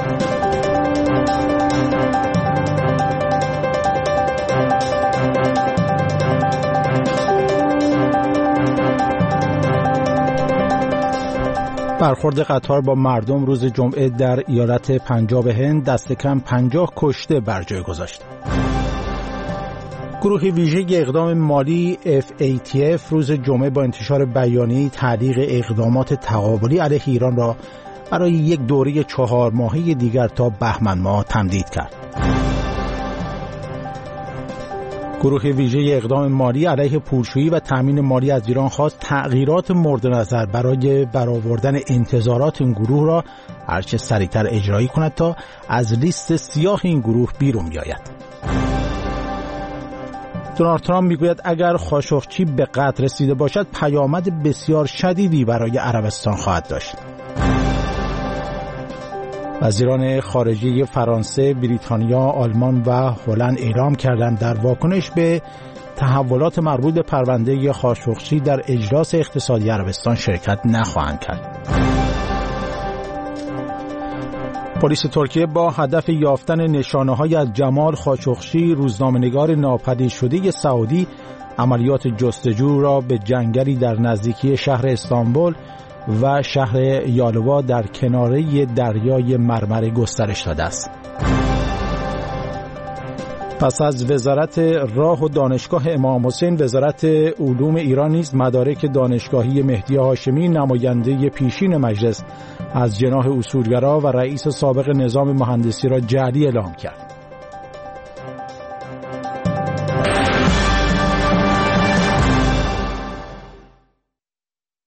برخورد قطار با مردم روز جمعه در ایالت پنجاب هند دست کم 50 کشته بر جای گذاشت. گروه ویژه اقدام مالی FATF روز جمعه با انتشار بیانیه تعلیق اقدامات تقابلی علیه ایران را برای یک دوره 4 ماهه دیگر تا بهمن ماه تمدید کرد. گروه ویژه اقدام مالی علیه پولشویی و تامین مالی از ایران خواست تغییرات مورد نظر برای برآوردن انتظارات این گروه را هرچه سریعتر اجرایی کند تا از لیست سیاه این گروه بیرون بیاید. دونالد ترامپ میگوید اگر خاشقچی به قتل رسیده باشد پیامد بسیار شدیدی برای عربستان خواهد داشت. وزیران خارجه فرانسه، بریتانیا، آلمان و هلند اعلام کردند در واکنش به تحولات مربوط به پرونده خاشقچی در اجلاس اقتصادی عربستان شرکت نخواهند کرد. پلیس ترکیه با هدف یافتن نشانه‌های از جمال خاشقچی، روزنامه‌نگار ناپدید شده سعودی، عملیات جستجو را به جنگلی در نزدیکی شهر استانبول و شهر یالوا در کناره دریای مرمره گسترش داده است. پس از وزارت راه و دانشگاه امام حسین، وزارت علوم ایران نیز مدارک دانشگاهی مهدی هاشمی، نماینده پیشین مجلس از جناح اصولگرا و رئیس سابق نظام مهندسی را جعلی اعلام کرد.